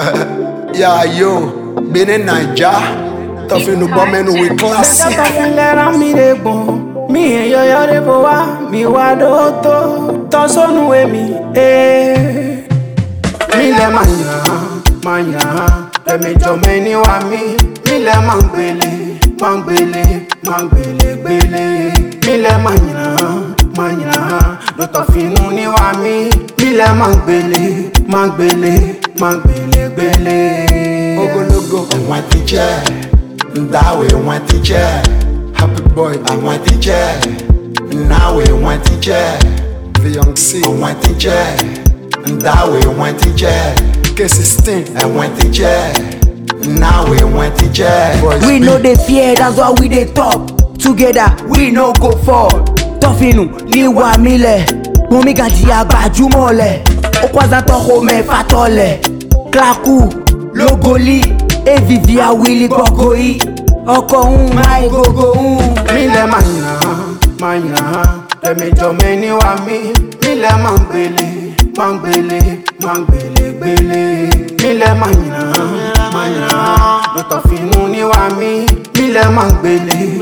Yeah, yo, Benin Naija, tough in the bomb we classic. Mi yo de boa, mi wadoto, tosonu emi, Mi le manya, me jomeni wa mi le mangbele, gbele. Mi le manya, do tofinu ni wa mi le mangbele, gbele. Ogologo, I want teacher, Ndawe want teacher. Happy boy, I want teacher. Now we want teacher. Fiancé, I want teacher. Ndawe want teacher. K16, I want teacher. Now we want teacher. We know they fear, that's why we they top. Together, we no go fall. Tofinu, liwa mile. Momi ganji agbajumole. Okwaza toho me fatole. Klaku, logoli. Evivia willy gogoi. Oko my gogo Mi le manya, me jomeni wa mi le mangbele, gbele. Mi le manya, do tofinu ni wa mi le mangbele,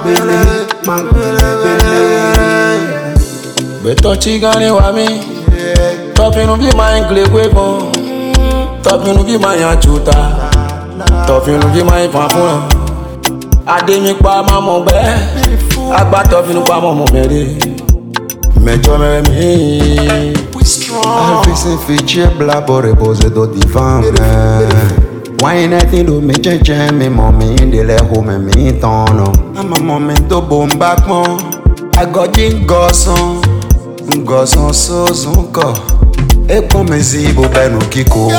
gbele. Beto chigani wa mi, tofinu bi ma ingle bon, tofinu bi ma yanchuta, tofinu bi ma ifanfuna. Ademi pa maman be, agba tofinu pa maman bere. Mejo mere mi. We strong. Everything feature bla pour reposer do divan. Why nothing do me change me mommy in the le home me tono. I'm a moment to boom back mon. I got in goson so zonko. E come zibo beno kiko.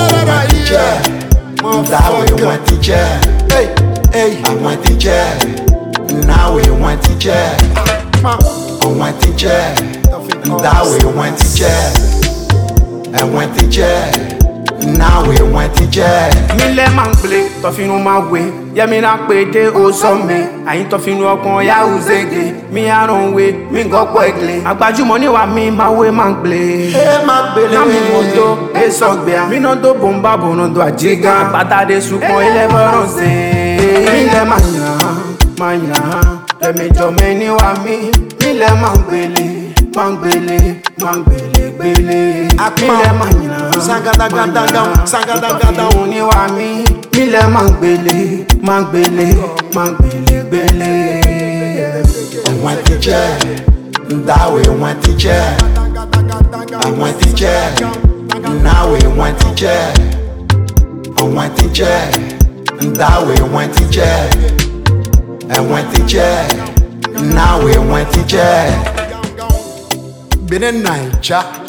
Ndawe want teacher. Hey, I want teacher. Now we want teacher. I want teacher. Ndawe want teacher. I want teacher. Now we want teacher. Mi le mangbele, tofinu ma we. Ya mi na pede o some. Ayin tofinu okon ya uzege. Mi aron we, mi gopo egle. Agbajumo ni wa mi ma we mangbele. Na mi moto, sogbea. Mi no do bomba bono do ajiga. Bata de sukon ile veronse. Mi le manya, me jomeni wa mi le mangbele, gbele. Mi le manya, Sangada, ni wa mi le mangbele, gbele. I want teacher. Ndawe want teacher. I want teacher. Now we want teacher. I want teacher. Ndawe want teacher. I want teacher. Now we want teacher. Benin Naija.